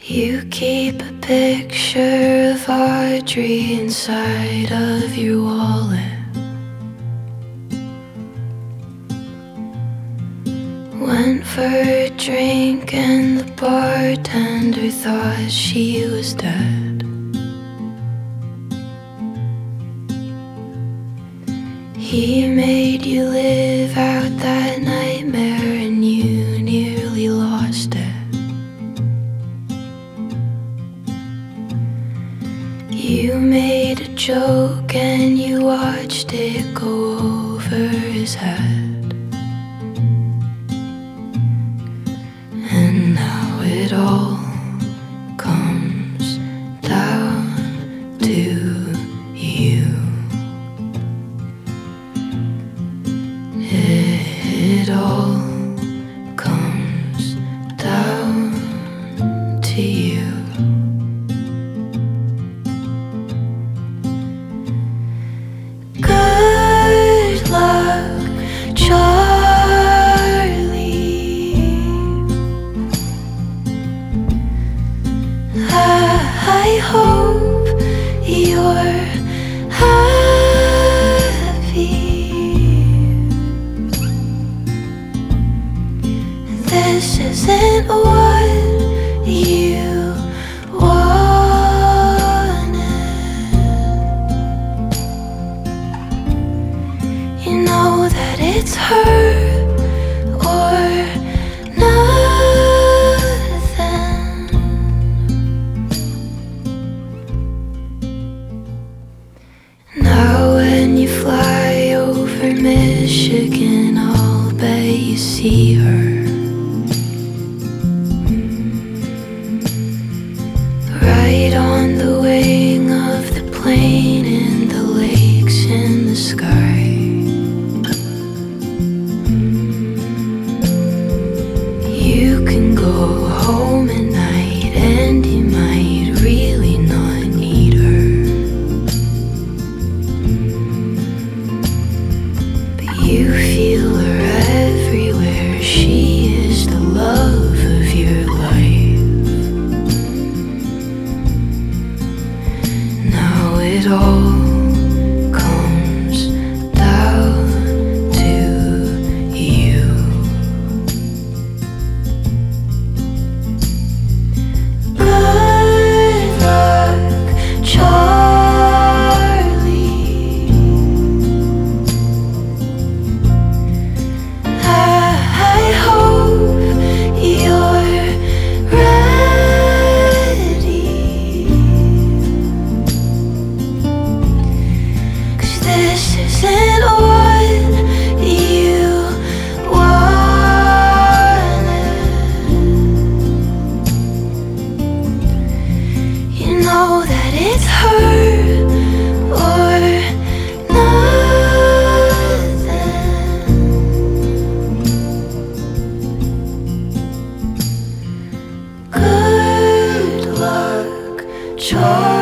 You keep a picture of Audrey inside of your wallet. Went for a drink and the bartender thought she was dead. He made you live out that nightmare and you nearly lost it. You made a joke and you watched it go over his head. And now it all comes down to you. It all comes down to you. Good luck, Charlie. I hope you're happy. This isn't what you wanted. You know that it's her or nothing. Now when you fly over Michigan, I'll bet you see her. Right on the wing of the plane and the lakes in the sky. You can go home at night and you might really not need her. But you feel her everywhere. She is the love of your life. Now it all comes down to you. Good luck, Charlie. I hope you're ready. 'Cause this isn't what you wanted. You know that it's her or nothing. Good luck, Charlie.